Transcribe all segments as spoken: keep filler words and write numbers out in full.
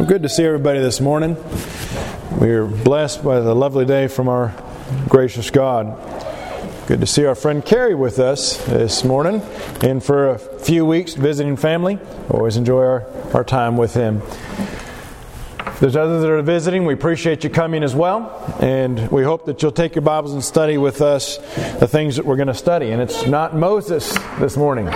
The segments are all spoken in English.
Good to see everybody this morning. We are blessed by the lovely day from our gracious God. Good to see our friend Carrie with us this morning, and for a few weeks visiting family. Always enjoy our, our time with him. There's others that are visiting. We appreciate you coming as well, and we hope that you'll take your Bibles and study with us the things that we're going to study. And it's not Moses this morning.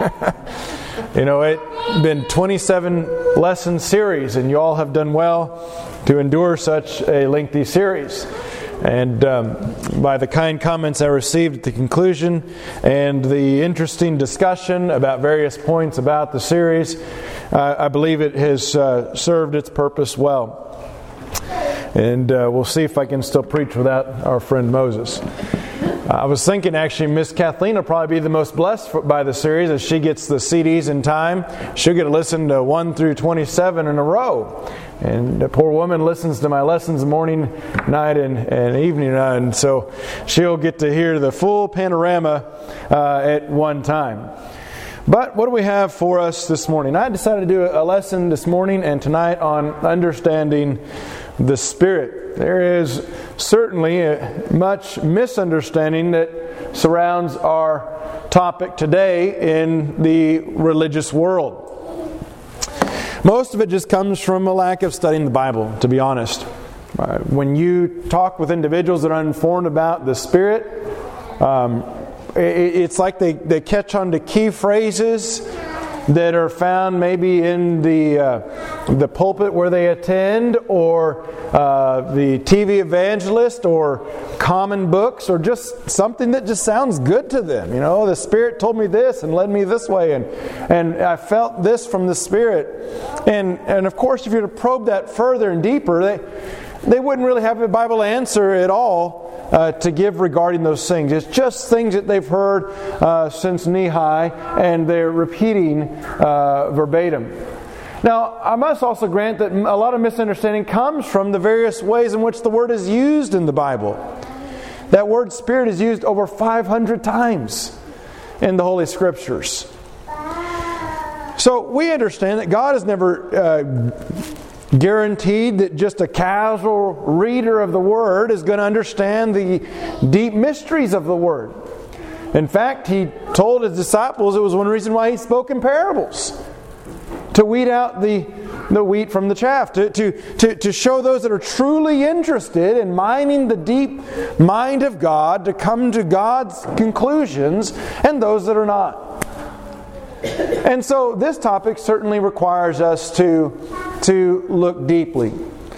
You know, it's been twenty-seven lesson series, and you all have done well to endure such a lengthy series. And um, by the kind comments I received at the conclusion and the interesting discussion about various points about the series, uh, I believe it has uh, served its purpose well. And uh, we'll see if I can still preach without our friend Moses. I was thinking actually Miss Kathleen will probably be the most blessed by the series as she gets the C Ds in time. She'll get to listen to one through twenty-seven in a row. And the poor woman listens to my lessons morning, night, and, and evening. And so she'll get to hear the full panorama uh, at one time. But what do we have for us this morning? I decided to do a lesson this morning and tonight on understanding the Spirit. There is certainly a much misunderstanding that surrounds our topic today in the religious world. Most of it just comes from a lack of studying the Bible, to be honest. Uh, when you talk with individuals that are uninformed about the Spirit, um, it, it's like they, they catch on to key phrases that are found maybe in the uh, the pulpit where they attend, or uh, the T V evangelist, or common books, or just something that just sounds good to them. You know, the Spirit told me this and led me this way, and and I felt this from the Spirit. And and of course, if you were to probe that further and deeper, they they wouldn't really have a Bible answer at all Uh, to give regarding those things. It's just things that they've heard uh, since knee-high, and they're repeating uh, verbatim. Now, I must also grant that a lot of misunderstanding comes from the various ways in which the word is used in the Bible. That word Spirit is used over five hundred times in the Holy Scriptures. So we understand that God has never uh, guaranteed that just a casual reader of the Word is going to understand the deep mysteries of the Word. In fact, He told His disciples it was one reason why He spoke in parables, to weed out the, the wheat from the chaff, to, to, to, to show those that are truly interested in mining the deep mind of God to come to God's conclusions, and those that are not. And so this topic certainly requires us to, to look deeply.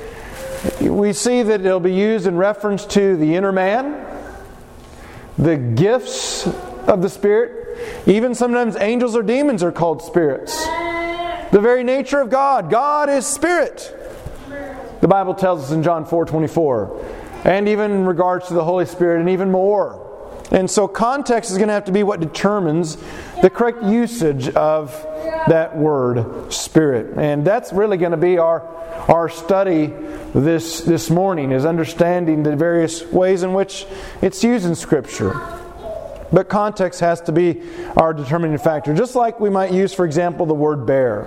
We see that it'll be used in reference to the inner man, the gifts of the Spirit. Even sometimes angels or demons are called spirits. The very nature of God. God is Spirit. The Bible tells us in John four twenty-four. And even in regards to the Holy Spirit, and even more. And so context is going to have to be what determines the correct usage of that word, Spirit. And that's really going to be our our study this, this morning, is understanding the various ways in which it's used in Scripture. But context has to be our determining factor. Just like we might use, for example, the word bear.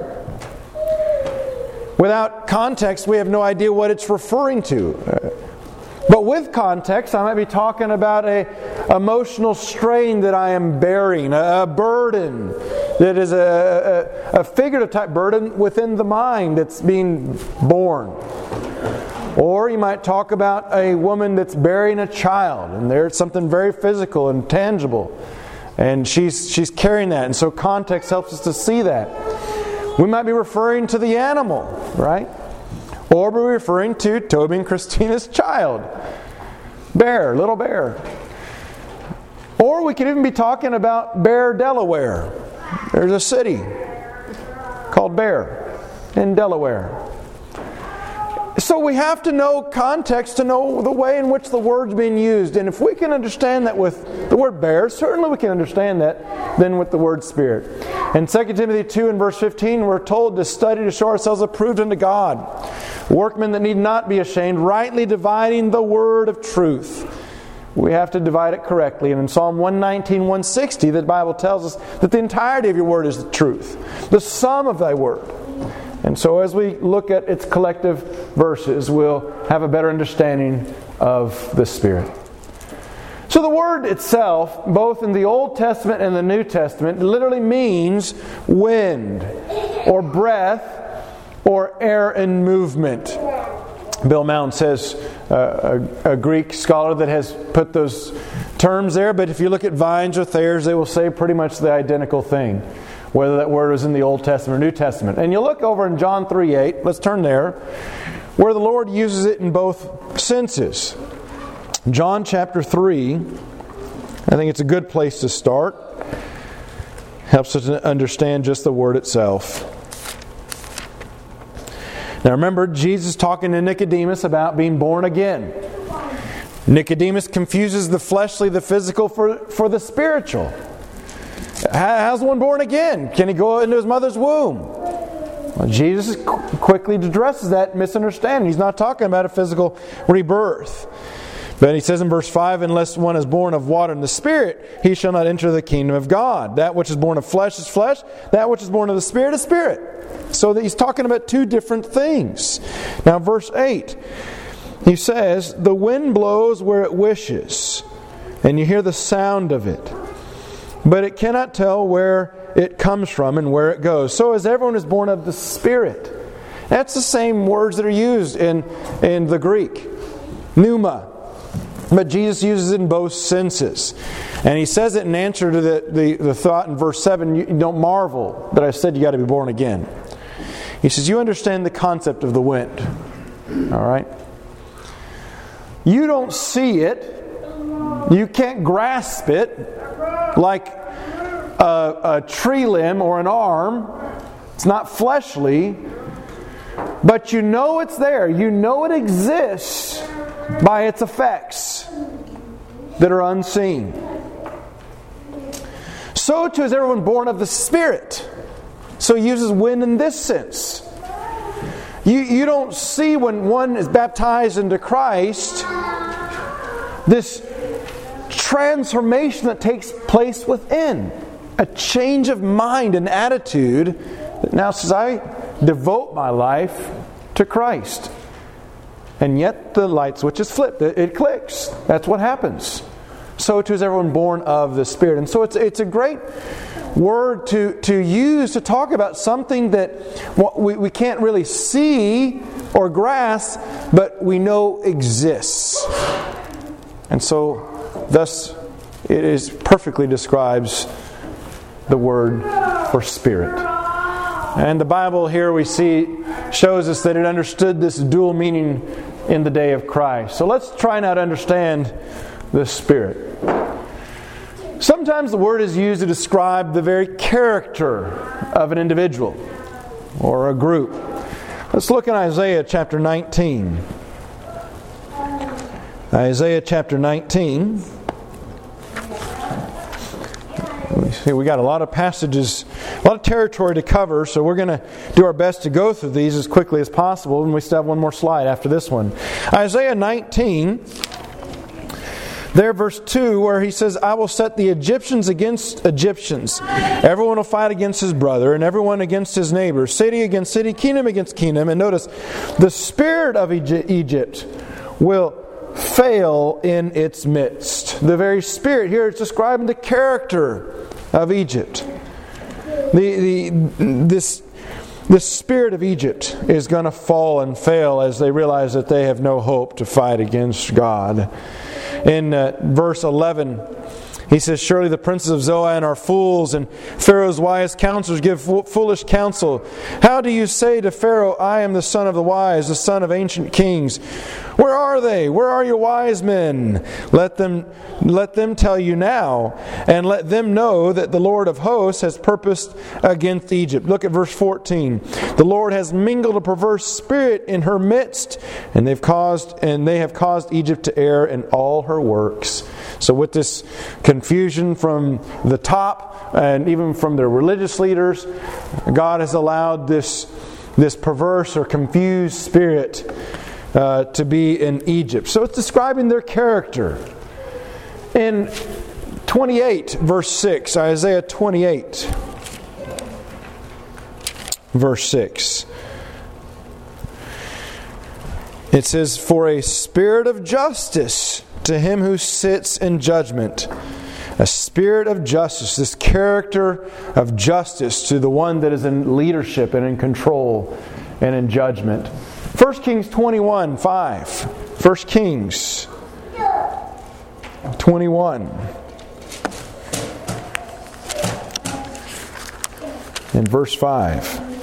Without context, we have no idea what it's referring to. But with context, I might be talking about a emotional strain that I am bearing, a burden that is a, a, a figurative type burden within the mind that's being born. Or you might talk about a woman that's bearing a child, and there's something very physical and tangible, and she's she's carrying that, and so context helps us to see that. We might be referring to the animal, right? Or we're referring to Toby and Christina's child. Bear, little Bear. Or we could even be talking about Bear, Delaware. There's a city called Bear in Delaware. So we have to know context to know the way in which the word's being used. And if we can understand that with the word bear, certainly we can understand that then with the word Spirit. In Second Timothy two and verse fifteen, we're told to study to show ourselves approved unto God, workmen that need not be ashamed, rightly dividing the word of truth. We have to divide it correctly. And in Psalm one nineteen, one sixty, the Bible tells us that the entirety of your word is the truth, the sum of thy word. And so as we look at its collective verses, we'll have a better understanding of the Spirit. So the word itself, both in the Old Testament and the New Testament, literally means wind or breath or air in movement. Bill Mound says, uh, a, a Greek scholar that has put those terms there, but if you look at Vines or Thayer's, they will say pretty much the identical thing, whether that word was in the Old Testament or New Testament. And you look over in John three eight, let's turn there, where the Lord uses it in both senses. John chapter three, I think it's a good place to start. Helps us to understand just the word itself. Now remember, Jesus talking to Nicodemus about being born again. Nicodemus confuses the fleshly, the physical, for, for the spiritual. How's one born again? Can he go into his mother's womb? Well, Jesus quickly addresses that misunderstanding. He's not talking about a physical rebirth. But he says in verse five, unless one is born of water and the Spirit, he shall not enter the kingdom of God. That which is born of flesh is flesh. That which is born of the Spirit is spirit. So that he's talking about two different things. Now verse eight, he says, the wind blows where it wishes, and you hear the sound of it, but it cannot tell where it comes from and where it goes. So as everyone is born of the Spirit. That's the same words that are used in, in the Greek. Pneuma. But Jesus uses it in both senses. And he says it in answer to the, the, the thought in verse seven, you don't marvel that I said you got to be born again. He says, you understand the concept of the wind. Alright? You don't see it. You can't grasp it like a, a tree limb or an arm. It's not fleshly. But you know it's there. You know it exists by its effects that are unseen. So too is everyone born of the Spirit. So he uses wind in this sense. You, you don't see when one is baptized into Christ this transformation that takes place within. A change of mind and attitude that now says, I devote my life to Christ. And yet the light switch is flipped. It, it clicks. That's what happens. So too is everyone born of the Spirit. And so it's it's a great word to, to use to talk about something that we, we can't really see or grasp, but we know exists. And so thus it is perfectly describes the word for Spirit. And the Bible here we see shows us that it understood this dual meaning in the day of Christ. So let's try now to understand the Spirit. Sometimes the word is used to describe the very character of an individual or a group. Let's look in Isaiah chapter nineteen. Isaiah chapter nineteen. See, we got a lot of passages, a lot of territory to cover, so we're going to do our best to go through these as quickly as possible, and we still have one more slide after this one. Isaiah nineteen, there verse two, where he says, I will set the Egyptians against Egyptians. Everyone will fight against his brother, and everyone against his neighbor, city against city, kingdom against kingdom. And notice, the spirit of Egypt will fail in its midst. The very spirit here is describing the character of Egypt. The, the, this, this spirit of Egypt is going to fall and fail as they realize that they have no hope to fight against God. In uh, verse eleven, he says, surely the princes of Zoan are fools, and Pharaoh's wise counselors give foolish counsel. How do you say to Pharaoh, I am the son of the wise, the son of ancient kings? Where are they? Where are your wise men? Let them, let them tell you now, and let them know that the Lord of hosts has purposed against Egypt. Look at verse fourteen. The Lord has mingled a perverse spirit in her midst, and they've caused and they have caused Egypt to err in all her works. So with this confusion from the top and even from their religious leaders, God has allowed this, this perverse or confused spirit uh, to be in Egypt. So it's describing their character. In twenty-eight, verse six, Isaiah twenty-eight, verse six. It says, for a spirit of justice to him who sits in judgment. A spirit of justice, this character of justice to the one that is in leadership and in control and in judgment. First Kings twenty-one, five. First Kings twenty-one. And verse five.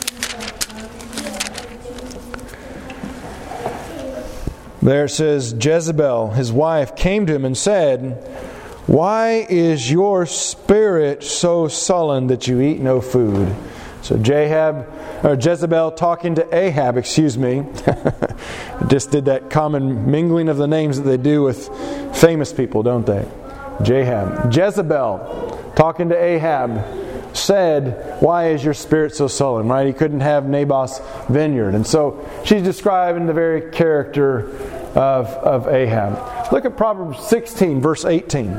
There it says, Jezebel, his wife, came to him and said, why is your spirit so sullen that you eat no food? So Jahab, or Jezebel talking to Ahab, excuse me. Just did that common mingling of the names that they do with famous people, don't they? Jahab. Jezebel talking to Ahab said, why is your spirit so sullen? Right? He couldn't have Naboth's vineyard. And so she's describing the very character of, of Ahab. Look at Proverbs sixteen, verse eighteen.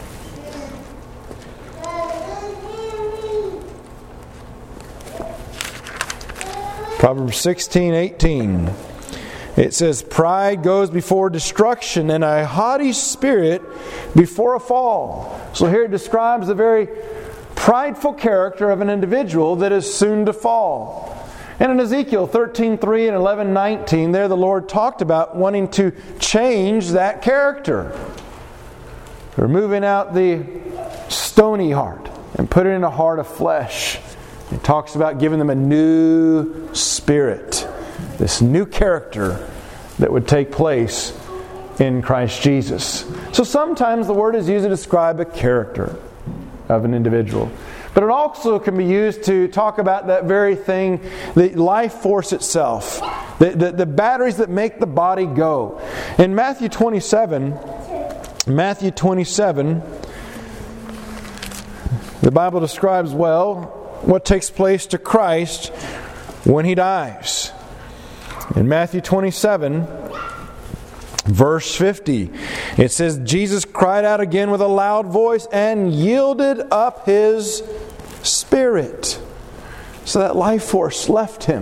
Proverbs sixteen, eighteen. It says, pride goes before destruction, and a haughty spirit before a fall. So here it describes the very prideful character of an individual that is soon to fall. And in Ezekiel thirteen three and eleven nineteen, there the Lord talked about wanting to change that character. Removing out the stony heart and putting in a heart of flesh. He talks about giving them a new spirit. This new character that would take place in Christ Jesus. So sometimes the word is used to describe a character of an individual. But it also can be used to talk about that very thing, the life force itself. The, the, the batteries that make the body go. In Matthew twenty-seven, Matthew twenty-seven, the Bible describes well what takes place to Christ when He dies. In Matthew twenty-seven, verse fifty, it says, Jesus cried out again with a loud voice and yielded up His spirit. So that life force left Him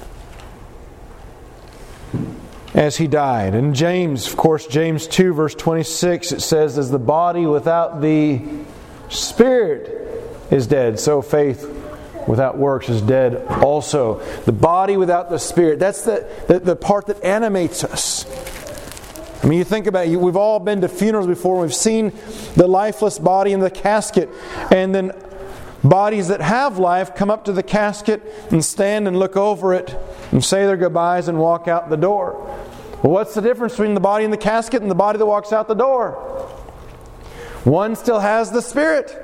as He died. And James, of course, James two, verse twenty-six, it says, as the body without the spirit is dead, so faith without works is dead also. The body without the spirit. That's the, the, the part that animates us. I mean, you think about it. We've all been to funerals before. We've seen the lifeless body in the casket. And then bodies that have life come up to the casket and stand and look over it and say their goodbyes and walk out the door. Well, what's the difference between the body in the casket and the body that walks out the door? One still has the spirit.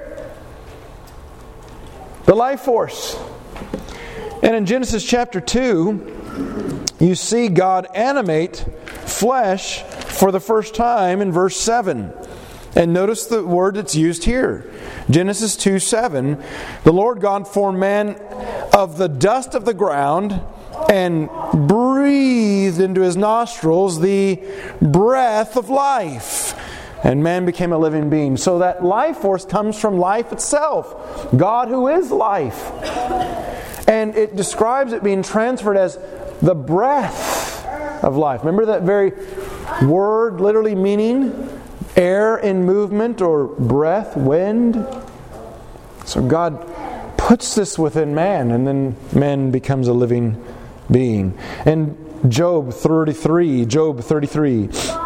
The life force. And in Genesis chapter two, you see God animate flesh for the first time in verse seven. And notice the word that's used here. Genesis two seven. The Lord God formed man of the dust of the ground and breathed into his nostrils the breath of life. And man became a living being. So that life force comes from life itself. God who is life. And it describes it being transferred as the breath of life. Remember that very word literally meaning air in movement or breath, wind? So God puts this within man, and then man becomes a living being. And Job thirty-three, Job thirty-three.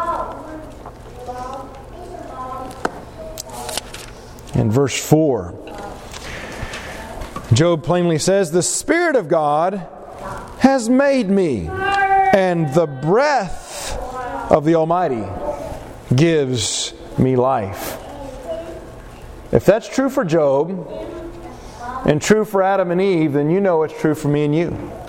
In verse four, Job plainly says, the Spirit of God has made me, and the breath of the Almighty gives me life. If that's true for Job, and true for Adam and Eve, then you know it's true for me and you.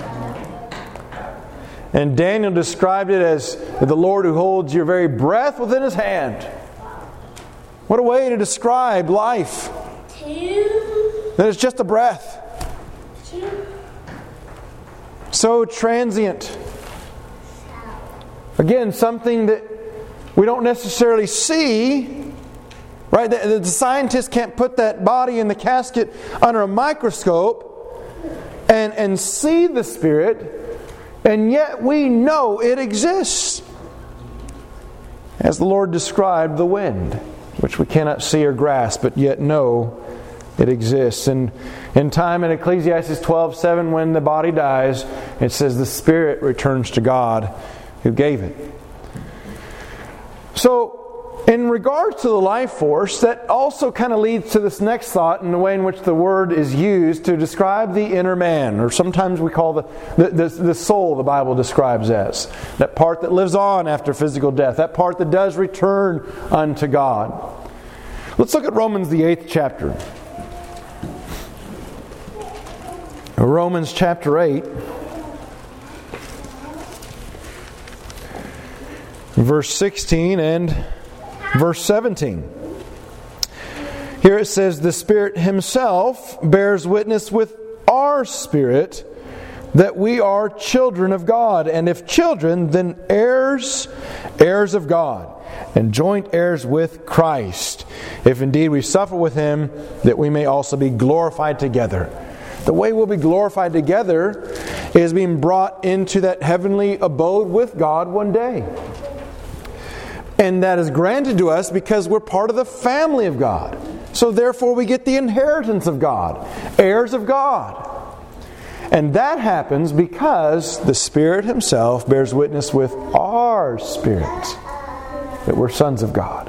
And Daniel described it as the Lord who holds your very breath within His hand. What a way to describe life. That it's just a breath. So transient. Again, something that we don't necessarily see. Right? The, the scientists can't put that body in the casket under a microscope and, and see the spirit. And yet we know it exists. As the Lord described the wind, which we cannot see or grasp, but yet know it exists. And in time in Ecclesiastes twelve seven, when the body dies, it says the spirit returns to God who gave it. So, in regards to the life force, that also kind of leads to this next thought in the way in which the word is used to describe the inner man, or sometimes we call the, the, the, the soul the Bible describes as. That part that lives on after physical death. That part that does return unto God. Let's look at Romans the eighth chapter. Romans chapter eight. Verse sixteen and verse seventeen. Here it says, the Spirit Himself bears witness with our spirit that we are children of God. And if children, then heirs, heirs of God, and joint heirs with Christ. If indeed we suffer with Him, that we may also be glorified together. The way we'll be glorified together is being brought into that heavenly abode with God one day. And that is granted to us because we're part of the family of God. So therefore we get the inheritance of God, heirs of God. And that happens because the Spirit Himself bears witness with our spirit that we're sons of God.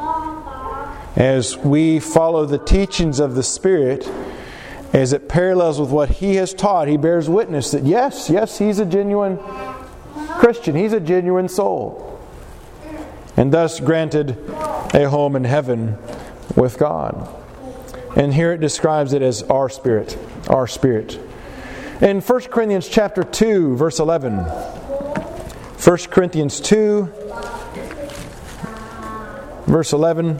As we follow the teachings of the Spirit, as it parallels with what He has taught, He bears witness that yes, yes, he's a genuine Christian. He's a genuine soul. And thus granted a home in heaven with God. And here it describes it as our spirit. Our spirit. In First Corinthians chapter two, verse eleven. First Corinthians two, verse eleven.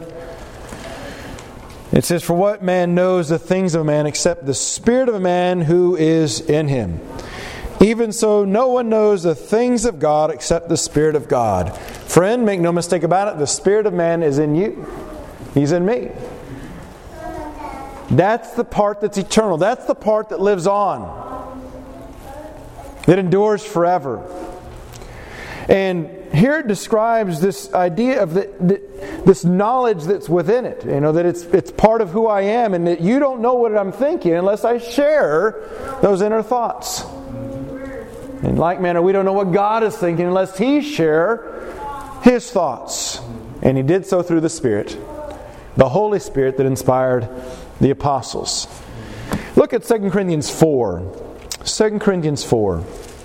It says, for what man knows the things of a man except the spirit of a man who is in him? Even so, no one knows the things of God except the Spirit of God. Friend, make no mistake about it, the Spirit of man is in you. He's in me. That's the part that's eternal. That's the part that lives on. That endures forever. And here it describes this idea of the, the, this knowledge that's within it. You know, that it's it's part of who I am, and that you don't know what I'm thinking unless I share those inner thoughts. In like manner, we don't know what God is thinking unless He share His thoughts. And He did so through the Spirit. The Holy Spirit that inspired the apostles. Look at Second Corinthians four. Second Corinthians four.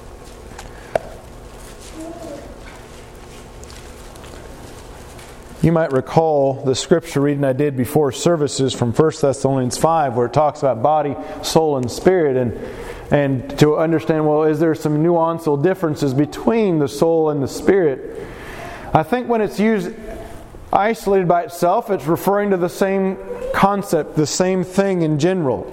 You might recall the scripture reading I did before services from First Thessalonians five, where it talks about body, soul, and spirit. And And to understand, well, is there some nuanceful differences between the soul and the spirit? I think when it's used isolated by itself, it's referring to the same concept, the same thing in general.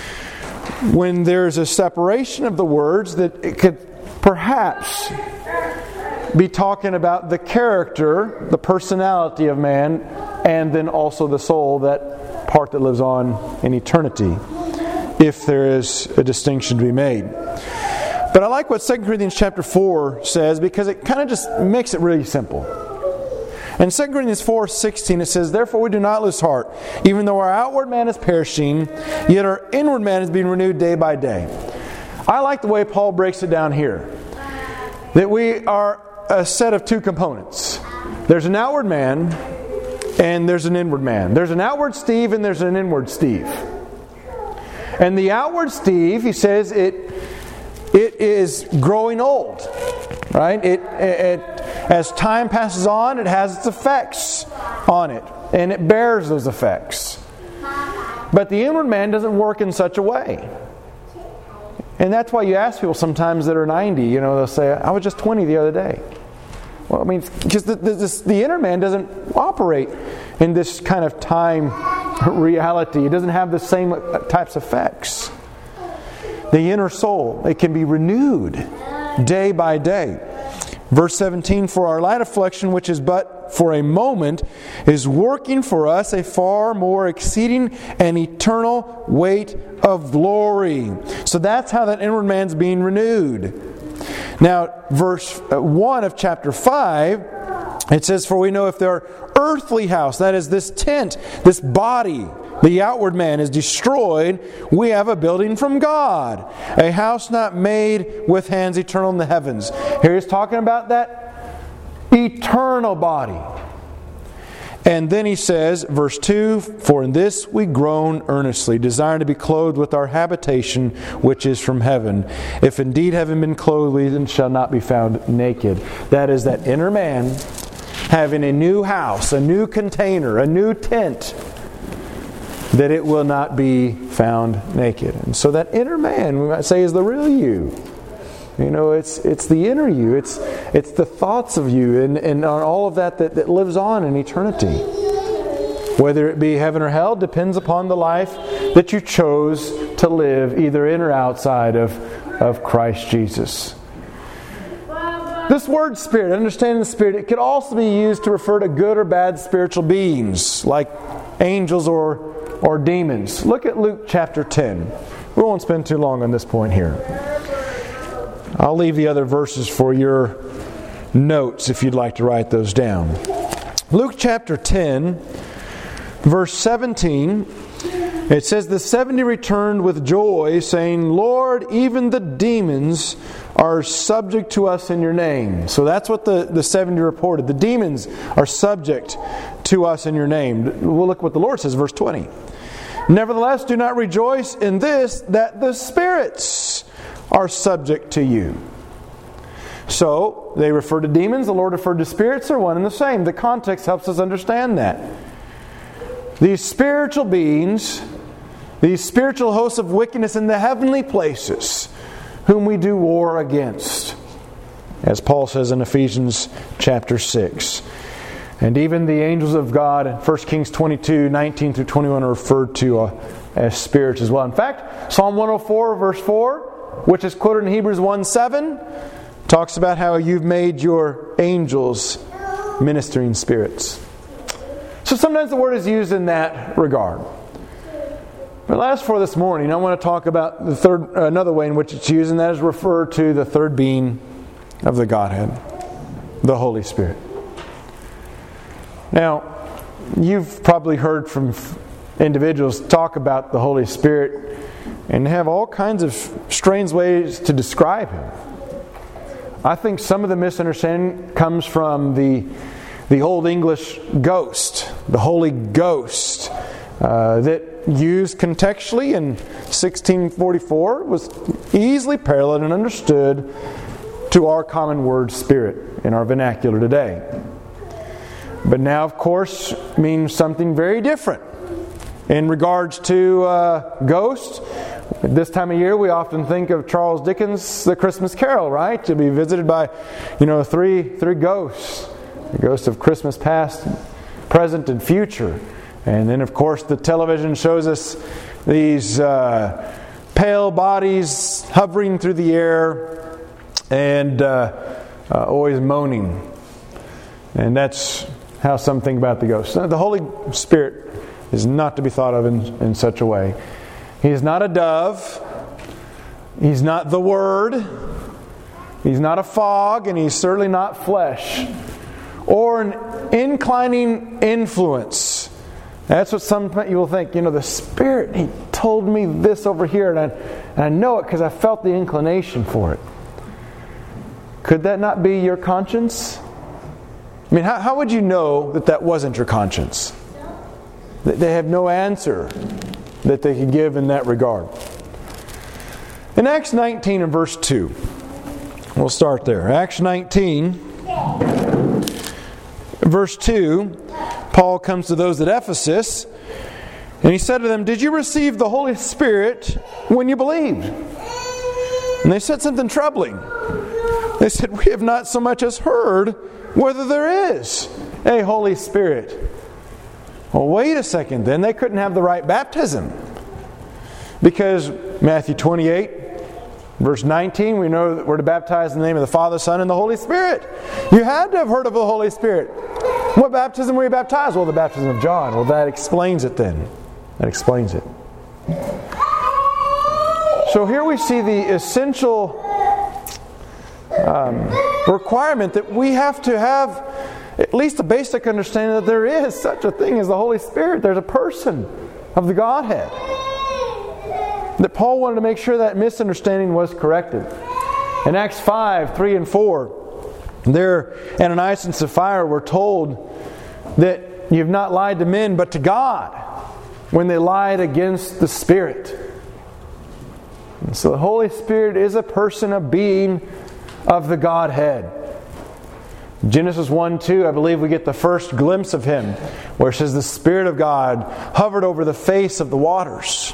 When there's a separation of the words, that it could perhaps be talking about the character, the personality of man, and then also the soul, that part that lives on in eternity, if there is a distinction to be made. But I like what Second Corinthians chapter four says, because it kind of just makes it really simple. In Second Corinthians four sixteen it says, therefore we do not lose heart, even though our outward man is perishing, yet our inward man is being renewed day by day. I like the way Paul breaks it down here. That we are a set of two components. There's an outward man and there's an inward man. There's an outward Steve and there's an inward Steve. And the outward Steve, he says, it it is growing old, right? It, it as time passes on, it has its effects on it, and it bears those effects. But the inward man doesn't work in such a way, and that's why you ask people sometimes that are ninety. You know, they'll say, "I was just twenty the other day." Well, I mean, because the, the, this, the inner man doesn't operate in this kind of time reality. It doesn't have the same types of effects. The inner soul, it can be renewed day by day. Verse seventeen, for our light affliction, which is but for a moment, is working for us a far more exceeding and eternal weight of glory. So that's how that inward man's being renewed. Now, verse one of chapter five, it says, "For we know if their earthly house," that is this tent, this body, the outward man, is destroyed, we have a building from God, a house not made with hands, eternal in the heavens. Here he's talking about that eternal body. And then he says, verse two, "For in this we groan earnestly, desiring to be clothed with our habitation which is from heaven. If indeed having been clothed, we then shall not be found naked." That is that inner man having a new house, a new container, a new tent, that it will not be found naked. And so that inner man, we might say, is the real you. You know, it's it's the inner you. It's it's the thoughts of you and, and all of that, that that lives on in eternity. Whether it be heaven or hell depends upon the life that you chose to live, either in or outside of, of Christ Jesus. This word spirit, understanding the spirit, it could also be used to refer to good or bad spiritual beings, like angels or, or demons. Look at Luke chapter ten. We won't spend too long on this point here. I'll leave the other verses for your notes if you'd like to write those down. Luke chapter ten, verse seventeen, it says, "The seventy returned with joy, saying, Lord, even the demons are subject to us in your name." So that's what the, the seventy reported. The demons are subject to us in your name. We'll look what the Lord says, verse twenty. "Nevertheless, do not rejoice in this, that the spirits are subject to you." So, they refer to demons, the Lord referred to spirits, they're one and the same. The context helps us understand that. These spiritual beings, these spiritual hosts of wickedness in the heavenly places, whom we do war against, as Paul says in Ephesians chapter six. And even the angels of God in First Kings twenty-two, nineteen through twenty-one are referred to uh, as spirits as well. In fact, Psalm one oh four, verse four, which is quoted in Hebrews one seven, talks about how you've made your angels ministering spirits. So sometimes the word is used in that regard. But last for this morning, I want to talk about the third, another way in which it's used, and that is refer to the third being of the Godhead, the Holy Spirit. Now, you've probably heard from individuals talk about the Holy Spirit and have all kinds of strange ways to describe Him. I think some of the misunderstanding comes from the the Old English ghost, the Holy Ghost, uh, that used contextually in sixteen forty-four was easily paralleled and understood to our common word spirit in our vernacular today. But now, of course, means something very different. In regards to uh, ghosts, at this time of year we often think of Charles Dickens' The Christmas Carol, right? To be visited by, you know, three three ghosts. The ghosts of Christmas past, present, and future. And then, of course, the television shows us these uh, pale bodies hovering through the air and uh, uh, always moaning. And that's how some think about the ghosts. The Holy Spirit is not to be thought of in, in such a way. He is not a dove. He's not the Word. He's not a fog, and He's certainly not flesh. Or an inclining influence. That's what some you will think. You know, the Spirit, He told me this over here, and I, and I know it because I felt the inclination for it. Could that not be your conscience? I mean, how, how would you know that that wasn't your conscience? That they have no answer that they could give in that regard. In Acts nineteen and verse two, we'll start there. Acts nineteen, verse two, Paul comes to those at Ephesus, and he said to them, "Did you receive the Holy Spirit when you believed?" And they said something troubling. They said, "We have not so much as heard whether there is a Holy Spirit." Well, wait a second then. They couldn't have the right baptism. Because Matthew twenty-eight, verse nineteen, we know that we're to baptize in the name of the Father, Son, and the Holy Spirit. You had to have heard of the Holy Spirit. What baptism were you baptized? Well, the baptism of John. Well, that explains it then. That explains it. So here we see the essential um, requirement that we have to have at least a basic understanding that there is such a thing as the Holy Spirit. There's a person of the Godhead. That Paul wanted to make sure that misunderstanding was corrected. In Acts five, three and four, there Ananias and Sapphira were told that you've not lied to men but to God when they lied against the Spirit. And so the Holy Spirit is a person, a being of the Godhead. Genesis one two, I believe we get the first glimpse of Him, where it says the Spirit of God hovered over the face of the waters.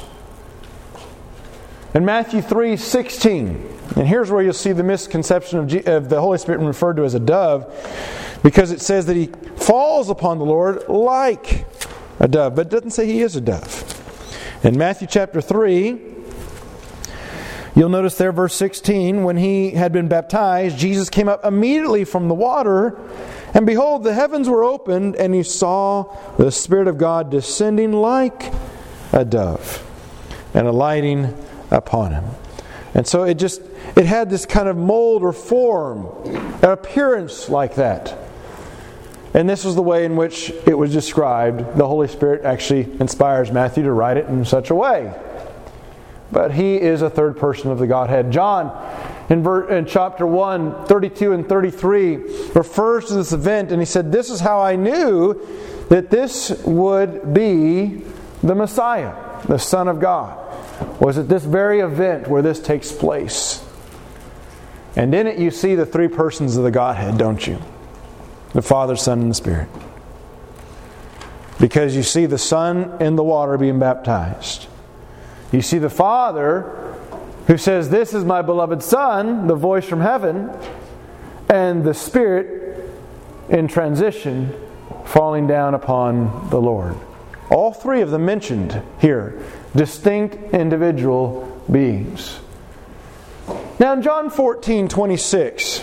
In Matthew three sixteen, and here's where you'll see the misconception of, G- of the Holy Spirit referred to as a dove, because it says that He falls upon the Lord like a dove, but it doesn't say He is a dove. In Matthew chapter three, you'll notice there, verse sixteen, when He had been baptized, Jesus came up immediately from the water, and behold, the heavens were opened, and He saw the Spirit of God descending like a dove and alighting upon Him. And so it just, it had this kind of mold or form, an appearance like that. And this was the way in which it was described. The Holy Spirit actually inspires Matthew to write it in such a way. But He is a third person of the Godhead. John, in, ver- in chapter one, thirty-two and thirty-three, refers to this event, and he said, "This is how I knew that this would be the Messiah, the Son of God." Was at this very event where this takes place. And in it you see the three persons of the Godhead, don't you? The Father, Son, and the Spirit. Because you see the Son in the water being baptized. You see the Father who says, "This is my beloved Son," the voice from heaven, and the Spirit in transition falling down upon the Lord. All three of them mentioned here. Distinct individual beings. Now in John fourteen twenty-six,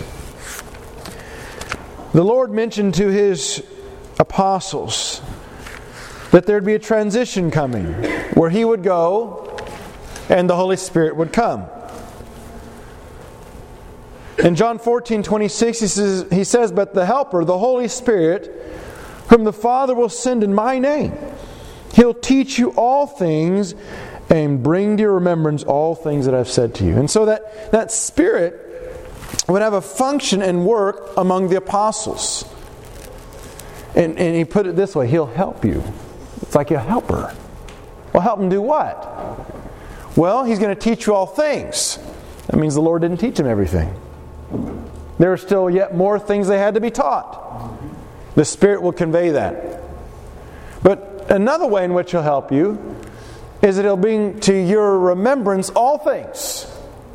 the Lord mentioned to His apostles that there'd be a transition coming where He would go and the Holy Spirit would come. In John fourteen twenty-six, he says, he says, "But the Helper, the Holy Spirit, whom the Father will send in my name, He'll teach you all things and bring to your remembrance all things that I've said to you." And so that, that Spirit would have a function and work among the apostles. And, and he put it this way, He'll help you. It's like a helper. Well, help him do what? Well, He's going to teach you all things. That means the Lord didn't teach them everything. There are still yet more things they had to be taught. The Spirit will convey that. But another way in which He'll help you is that He'll bring to your remembrance all things.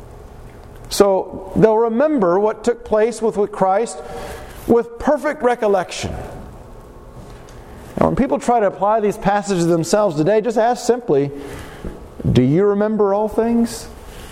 So they'll remember what took place with, with Christ with perfect recollection. And when people try to apply these passages themselves today, just ask simply, do you remember all things?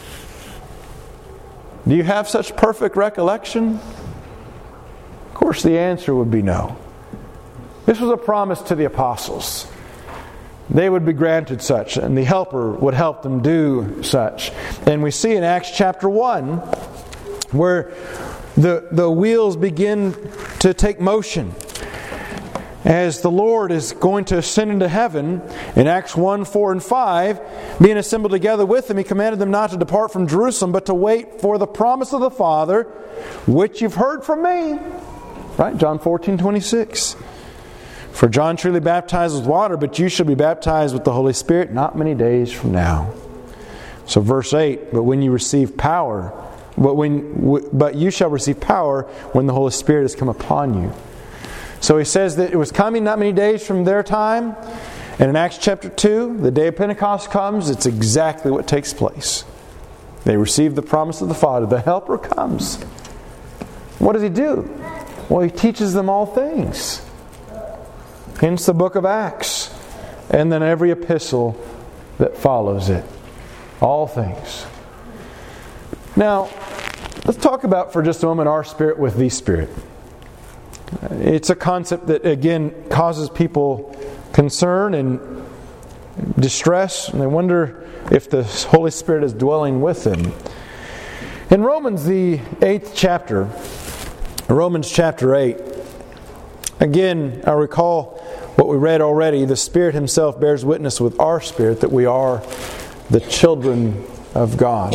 Do you have such perfect recollection? Of course the answer would be no. This was a promise to the apostles. They would be granted such, and the Helper would help them do such. And we see in Acts chapter one, where the, the wheels begin to take motion. As the Lord is going to ascend into heaven, in Acts one, four, and five, being assembled together with them, He commanded them not to depart from Jerusalem, but to wait for the promise of the Father, which you've heard from me. Right? John fourteen twenty-six. "For John truly baptized with water, but you shall be baptized with the Holy Spirit not many days from now." So verse eight, "But when you receive power, but when but you shall receive power when the Holy Spirit has come upon you." So he says that it was coming not many days from their time. And in Acts chapter two, the day of Pentecost comes, it's exactly what takes place. They receive the promise of the Father. The Helper comes. What does He do? Well, He teaches them all things. Hence the book of Acts. And then every epistle that follows it. All things. Now, let's talk about for just a moment our spirit with the Spirit. It's a concept that, again, causes people concern and distress. And they wonder if the Holy Spirit is dwelling with them. In Romans, the eighth chapter, Romans chapter eight, again, I recall what we read already. The Spirit Himself bears witness with our spirit that we are the children of God.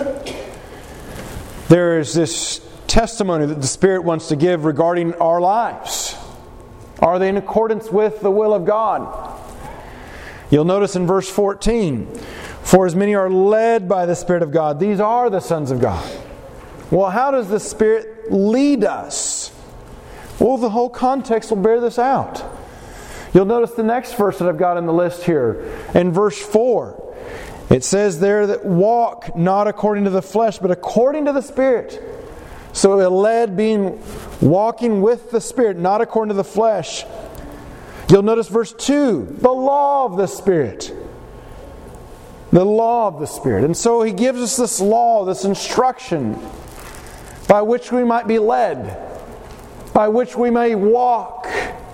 There is this testimony that the Spirit wants to give regarding our lives. Are they in accordance with the will of God? You'll notice in verse fourteen, for as many are led by the Spirit of God, these are the sons of God. Well, how does the Spirit lead us? Well, the whole context will bear this out. You'll notice the next verse that I've got in the list here. In verse four, it says there that walk not according to the flesh, but according to the Spirit. So it led being walking with the Spirit, not according to the flesh. You'll notice verse two, the law of the Spirit. The law of the Spirit. And so He gives us this law, this instruction, by which we might be led, by which we may walk.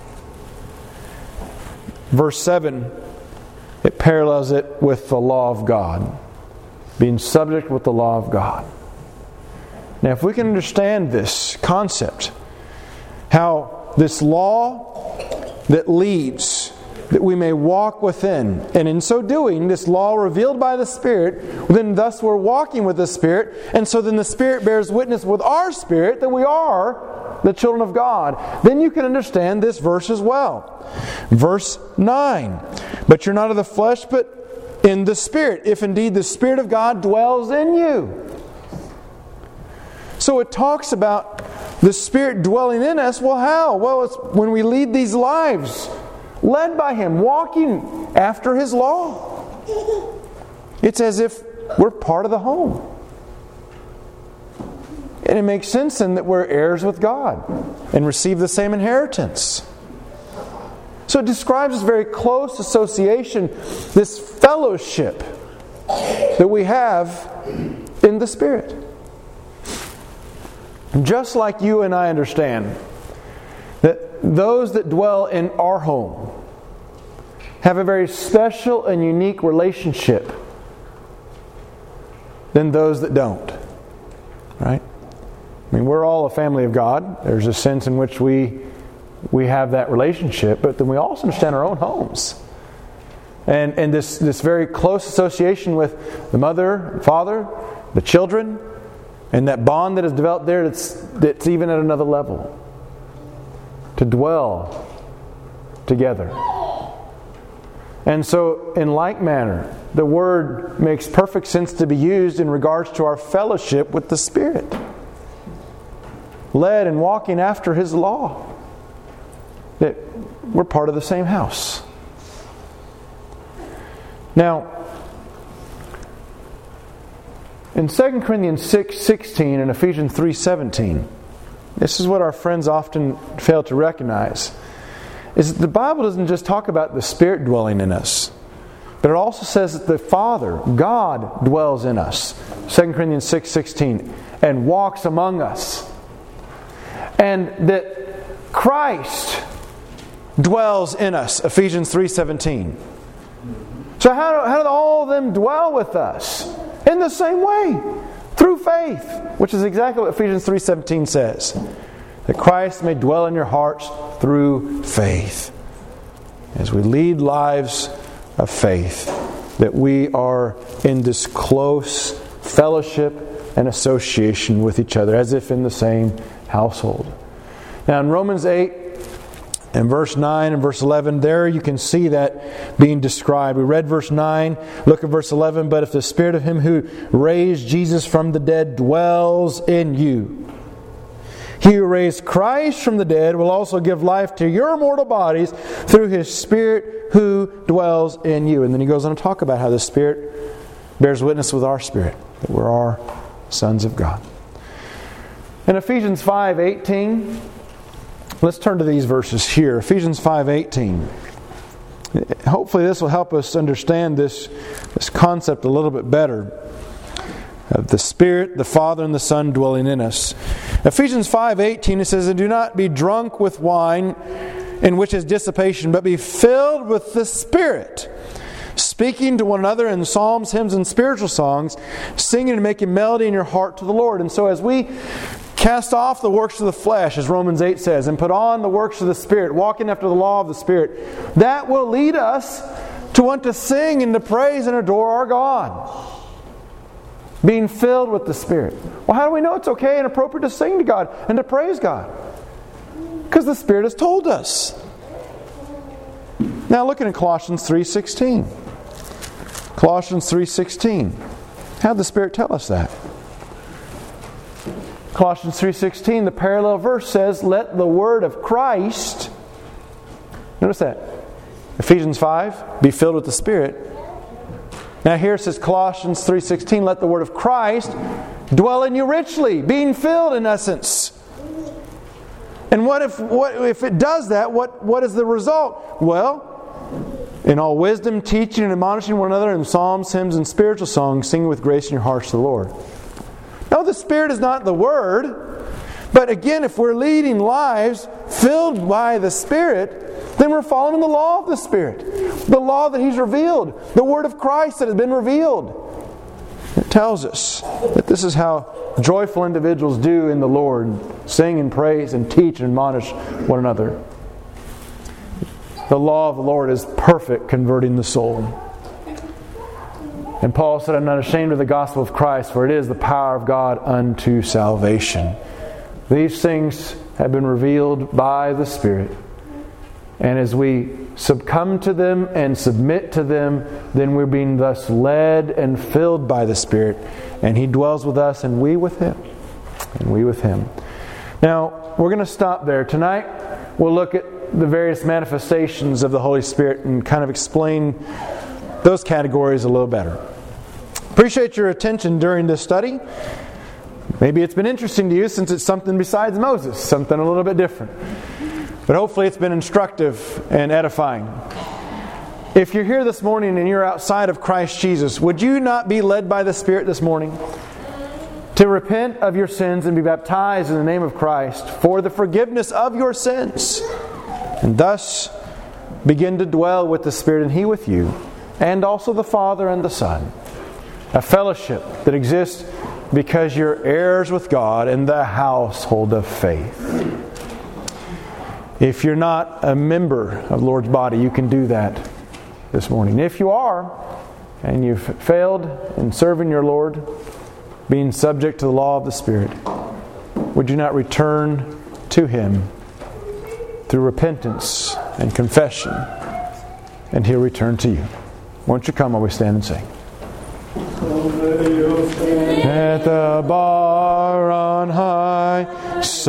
Verse seven, it parallels it with the law of God, being subject with the law of God. Now, if we can understand this concept, how this law that leads, that we may walk within, and in so doing, this law revealed by the Spirit, then thus we're walking with the Spirit, and so then the Spirit bears witness with our spirit that we are the children of God. Then you can understand this verse as well. Verse nine, but you're not of the flesh, but in the Spirit, if indeed the Spirit of God dwells in you. So it talks about the Spirit dwelling in us. Well, how? Well, it's when we lead these lives led by Him, walking after His law. It's as if we're part of the home. And it makes sense then that we're heirs with God and receive the same inheritance. So it describes this very close association, this fellowship that we have in the Spirit. Just like you and I understand that those that dwell in our home have a very special and unique relationship than those that don't. Right? I mean, we're all a family of God. There's a sense in which we we have that relationship, but then we also understand our own homes. And and this, this very close association with the mother, father, the children, and that bond that is developed there that's, that's even at another level. To dwell together. And so, in like manner, the word makes perfect sense to be used in regards to our fellowship with the Spirit. Led and walking after His law. That we're part of the same house. Now, in Second Corinthians six sixteen and Ephesians three seventeen, this is what our friends often fail to recognize, is that the Bible doesn't just talk about the Spirit dwelling in us, but it also says that the Father, God, dwells in us. Second Corinthians six sixteen, and walks among us. And that Christ dwells in us. Ephesians three seventeen. So how do, how do all of them dwell with us? In the same way, through faith, which is exactly what Ephesians three seventeen says. That Christ may dwell in your hearts through faith. As we lead lives of faith, that we are in this close fellowship and association with each other, as if in the same household. Now in Romans eight, and verse nine and verse eleven, there you can see that being described. We read verse nine, look at verse eleven. But if the Spirit of Him who raised Jesus from the dead dwells in you, He who raised Christ from the dead will also give life to your mortal bodies through His Spirit who dwells in you. And then he goes on to talk about how the Spirit bears witness with our spirit, that we're our sons of God. In Ephesians five eighteen, let's turn to these verses here. Ephesians five eighteen. Hopefully this will help us understand this, this concept a little bit better. Of the Spirit, the Father, and the Son dwelling in us. Ephesians five eighteen, it says, and do not be drunk with wine, in which is dissipation, but be filled with the Spirit. speaking to one another in psalms, hymns, and spiritual songs, singing and making melody in your heart to the Lord. And so as we cast off the works of the flesh, as Romans eight says, and put on the works of the Spirit, walking after the law of the Spirit, that will lead us to want to sing and to praise and adore our God. Being filled with the Spirit. Well, how do we know it's okay and appropriate to sing to God and to praise God? Because the Spirit has told us. Now looking at Colossians three sixteen. Colossians three sixteen. How did the Spirit tell us that? Colossians three sixteen, the parallel verse says, let the word of Christ, notice that, Ephesians five, be filled with the Spirit. Now here it says Colossians three sixteen, let the word of Christ dwell in you richly, being filled in essence. And what if what if it does that, what, what is the result? Well, in all wisdom, teaching and admonishing one another in psalms, hymns, and spiritual songs, singing with grace in your hearts to the Lord. No, the Spirit is not the Word. But again, if we're leading lives filled by the Spirit, then we're following the law of the Spirit. The law that He's revealed. The Word of Christ that has been revealed. It tells us that this is how joyful individuals do in the Lord. Sing and praise and teach and admonish one another. The law of the Lord is perfect, converting the soul. And Paul said, I'm not ashamed of the gospel of Christ, for it is the power of God unto salvation. These things have been revealed by the Spirit. And as we succumb to them and submit to them, then we're being thus led and filled by the Spirit. And He dwells with us and we with Him. And we with Him. Now, we're going to stop there. Tonight, we'll look at the various manifestations of the Holy Spirit and kind of explain those categories a little better. Appreciate your attention during this study. Maybe it's been interesting to you since it's something besides Moses, something a little bit different. But hopefully it's been instructive and edifying. If you're here this morning and you're outside of Christ Jesus, would you not be led by the Spirit this morning to repent of your sins and be baptized in the name of Christ for the forgiveness of your sins, and thus begin to dwell with the Spirit and He with you, and also the Father and the Son? A fellowship that exists because you're heirs with God in the household of faith. If you're not a member of the Lord's body, you can do that this morning. If you are, and you've failed in serving your Lord, being subject to the law of the Spirit, would you not return to Him through repentance and confession, and He'll return to you? Won't you come while we stand and sing? At the bar on high